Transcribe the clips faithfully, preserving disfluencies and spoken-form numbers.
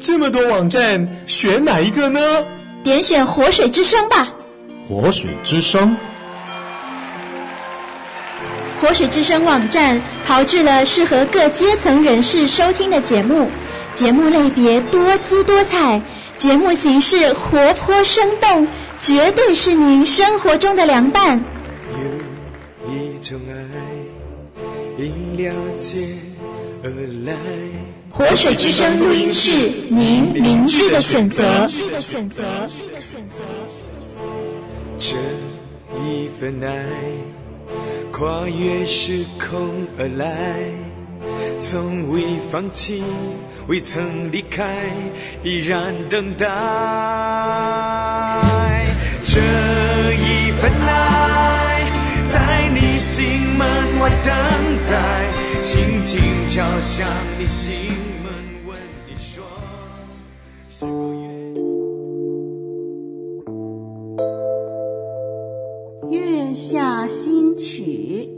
这么多网站，选哪一个呢？ 点选活水之声吧。 活水之声， 活水之声网站炮制了适合各阶层人士收听的节目，节目类别多姿多彩，节目形式活泼生动，绝对是您生活中的良伴。 有一种爱因了解而来， 活水之声录音室，您明智的选择。 这一份爱跨越时空而来，从未放弃，未曾离开，依然等待。这一份爱在你心门外等待，轻轻敲响你心门，问你说是否月下新曲，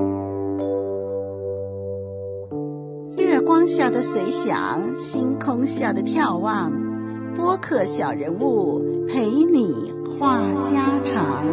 月光下的随想，星空下的眺望，播客小人物陪你话家常。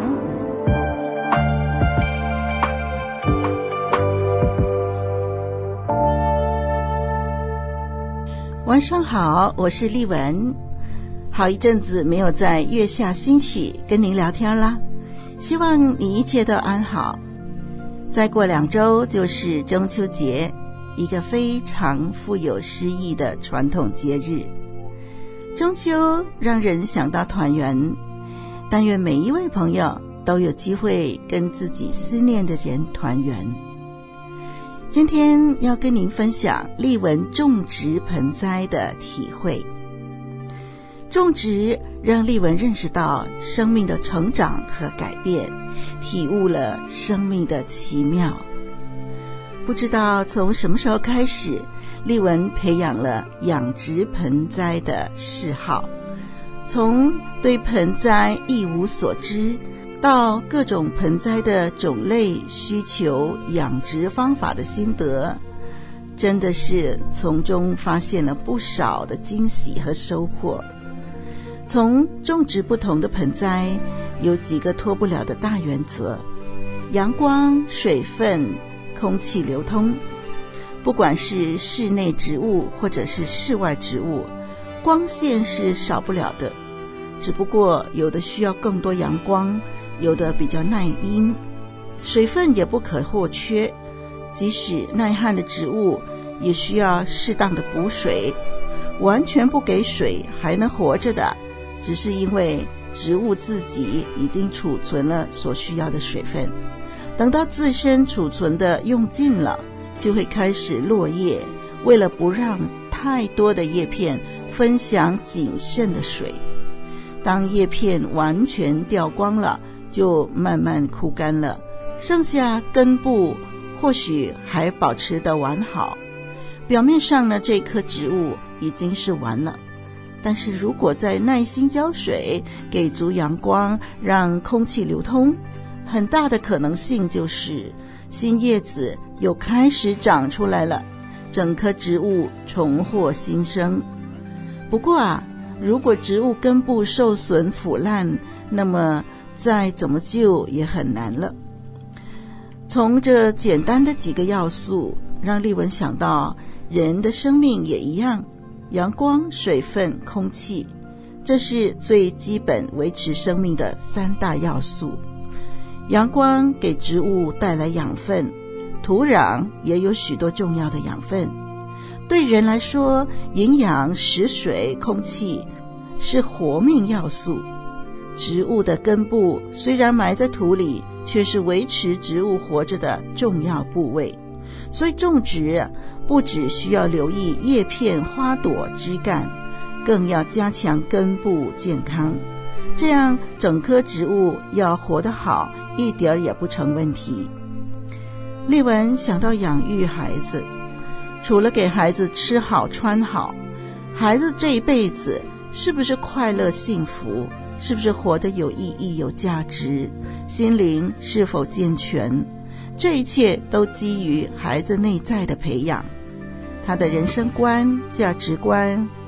晚上好，我是丽文。好一阵子没有在月下新曲跟您聊天啦，希望你一切都安好。再过两周就是中秋节，一个非常富有诗意的传统节日。中秋让人想到团圆，但愿每一位朋友都有机会跟自己思念的人团圆。今天要跟您分享丽文种植盆栽的体会。种植让丽文认识到生命的成长和改变，体悟了生命的奇妙。不知道从什么时候开始，丽文培养了养殖盆栽的嗜好，从对盆栽一无所知，到各种盆栽的种类、需求、养殖方法的心得，真的是从中发现了不少的惊喜和收获。从种植不同的盆栽，有几个脱不了的大原则：阳光、水分、空气流通。不管是室内植物或者是室外植物，光线是少不了的，只不过有的需要更多阳光，有的比较耐阴。水分也不可或缺，即使耐旱的植物也需要适当的补水。完全不给水还能活着的，只是因为植物自己已经储存了所需要的水分，等到自身储存的用尽了，就会开始落叶，为了不让太多的叶片分享仅剩的水。当叶片完全掉光了，就慢慢枯干了，剩下根部或许还保持得完好，表面上呢，这棵植物已经是完了。但是如果再耐心浇水，给足阳光，让空气流通，很大的可能性就是新叶子又开始长出来了，整棵植物重获新生。不过啊，如果植物根部受损腐烂，那么再怎么救也很难了。从这简单的几个要素，让丽文想到人的生命也一样，阳光、水分、空气，这是最基本维持生命的三大要素。阳光给植物带来养分，土壤也有许多重要的养分。对人来说，营养、食水、空气是活命要素。植物的根部虽然埋在土里，却是维持植物活着的重要部位。所以种植不只需要留意叶片、花朵、枝干，更要加强根部健康，这样整棵植物要活得好，一点也不成问题。丽文想到养育孩子，除了给孩子吃好穿好，孩子这一辈子是不是快乐幸福，是不是活得有意义有价值，心灵是否健全，这一切都基于孩子内在的培养。他的人生观、价值观、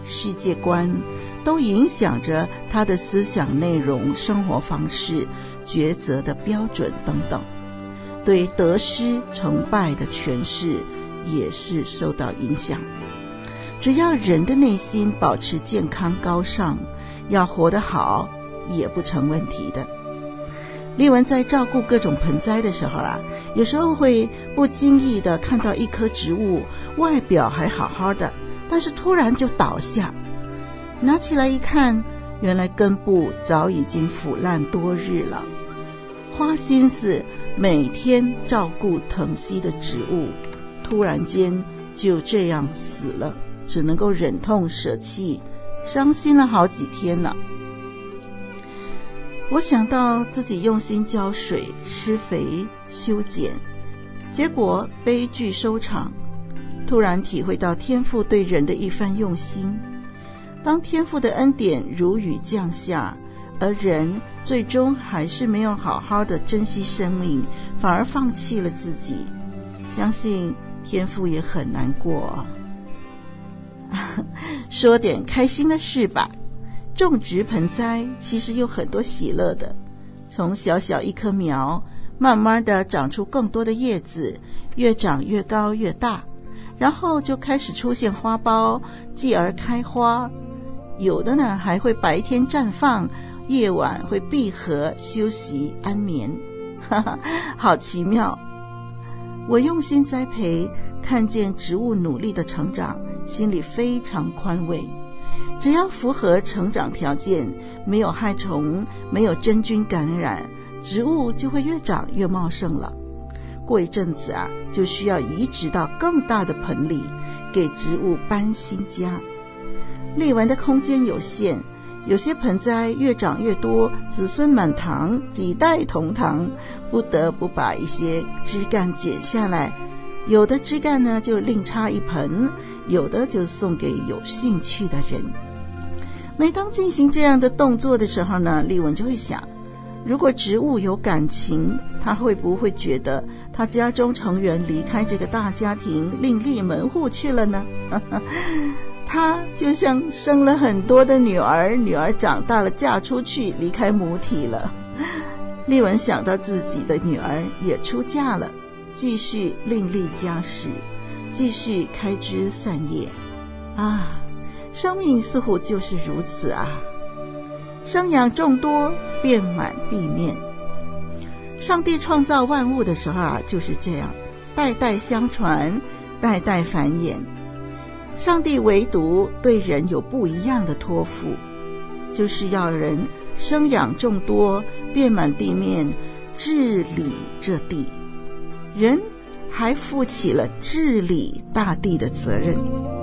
世界观，都影响着他的思想内容、生活方式、抉择的标准等等。对得失成败的诠释也是受到影响。只要人的内心保持健康高尚，要活得好也不成问题的。丽文在照顾各种盆栽的时候啊，有时候会不经意地看到一棵植物外表还好好的，但是突然就倒下，拿起来一看，原来根部早已经腐烂多日了。花心思每天照顾疼惜的植物，突然间就这样死了，只能够忍痛舍弃，伤心了好几天了。我想到自己用心浇水、施肥、修剪，结果悲剧收场，突然体会到天父对人的一番用心。当天父的恩典如雨降下，而人最终还是没有好好的珍惜生命，反而放弃了自己，相信天父也很难过。说点开心的事吧，种植盆栽其实有很多喜乐的，从小小一棵苗，慢慢的长出更多的叶子，越长越高越大，然后就开始出现花苞，继而开花，有的呢还会白天绽放，夜晚会闭合休息安眠，哈哈，好奇妙。我用心栽培，看见植物努力的成长，心里非常宽慰。只要符合成长条件，没有害虫，没有真菌感染，植物就会越长越茂盛了。过一阵子啊，就需要移植到更大的盆里，给植物搬新家。丽文的空间有限，有些盆栽越长越多，子孙满堂，几代同堂，不得不把一些枝干剪下来，有的枝干呢就另插一盆，有的就送给有兴趣的人。每当进行这样的动作的时候呢，丽文就会想，如果植物有感情，他会不会觉得他家中成员离开这个大家庭，另立门户去了呢？他就像生了很多的女儿，女儿长大了嫁出去，离开母体了。丽文想到自己的女儿也出嫁了，继续另立家室，继续开枝散叶啊！生命似乎就是如此啊，生养众多，遍满地面。上帝创造万物的时候啊，就是这样，代代相传，代代繁衍。上帝唯独对人有不一样的托付，就是要人生养众多，遍满地面，治理这地。人还负起了治理大地的责任。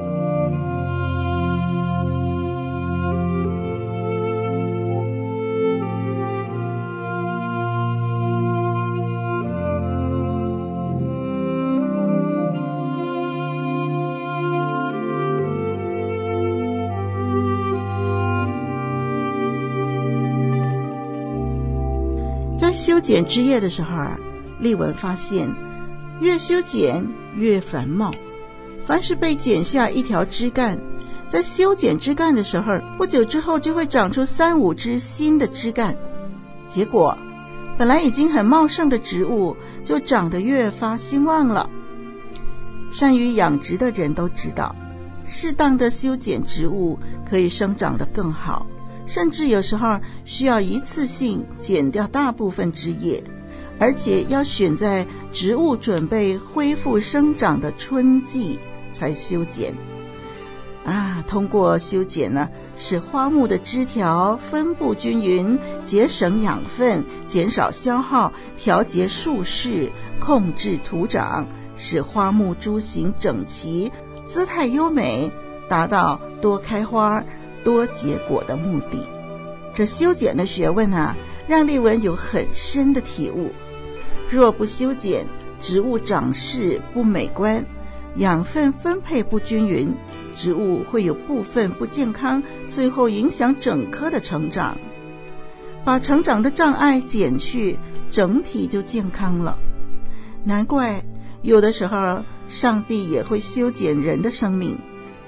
在修剪枝叶的时候啊，丽文发现越修剪越繁茂，凡是被剪下一条枝干，在修剪枝干的时候，不久之后就会长出三五枝新的枝干，结果本来已经很茂盛的植物就长得越发兴旺了。善于养殖的人都知道，适当的修剪植物可以生长得更好，甚至有时候需要一次性剪掉大部分枝叶，而且要选在植物准备恢复生长的春季才修剪。啊，通过修剪呢，使花木的枝条分布均匀，节省养分，减少消耗，调节树势，控制土长，使花木株形整齐，姿态优美，达到多开花多结果的目的。这修剪的学问啊，让丽文有很深的体悟。若不修剪，植物长势不美观，养分分配不均匀，植物会有部分不健康，最后影响整棵的成长。把成长的障碍减去，整体就健康了。难怪有的时候上帝也会修剪人的生命，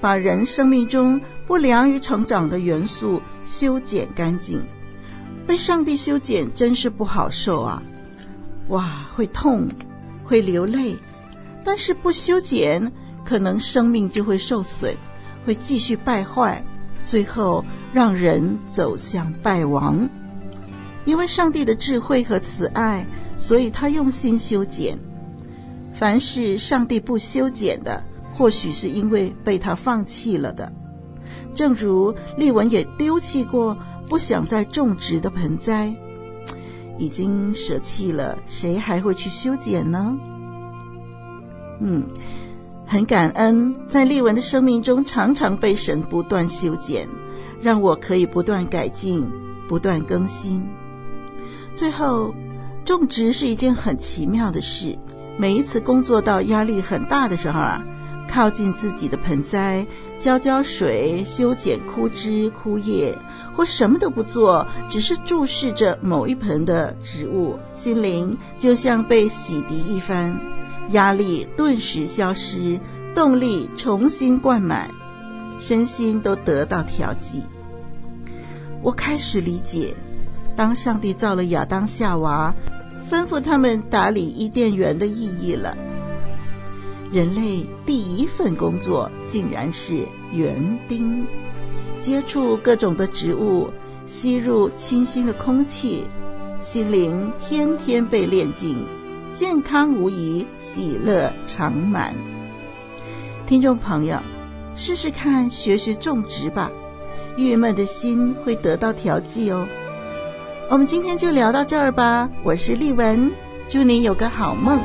把人生命中不良于成长的元素修剪干净。被上帝修剪真是不好受啊！哇，会痛，会流泪，但是不修剪，可能生命就会受损，会继续败坏，最后让人走向败亡。因为上帝的智慧和慈爱，所以他用心修剪。凡是上帝不修剪的，或许是因为被他放弃了的。正如丽文也丢弃过不想再种植的盆栽，已经舍弃了，谁还会去修剪呢？嗯，很感恩，在丽文的生命中常常被神不断修剪，让我可以不断改进，不断更新。最后，种植是一件很奇妙的事。每一次工作到压力很大的时候啊，靠近自己的盆栽，浇浇水，修剪枯枝枯叶，或什么都不做，只是注视着某一盆的植物，心灵就像被洗涤一番，压力顿时消失，动力重新灌满，身心都得到调剂。我开始理解，当上帝造了亚当夏娃，吩咐他们打理伊甸园的意义了。人类第一份工作竟然是园丁，接触各种的植物，吸入清新的空气，心灵天天被炼净，健康无疑，喜乐常满。听众朋友，试试看学学种植吧，郁闷的心会得到调剂哦。我们今天就聊到这儿吧，我是丽文，祝你有个好梦。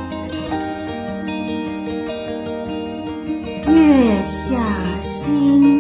月下星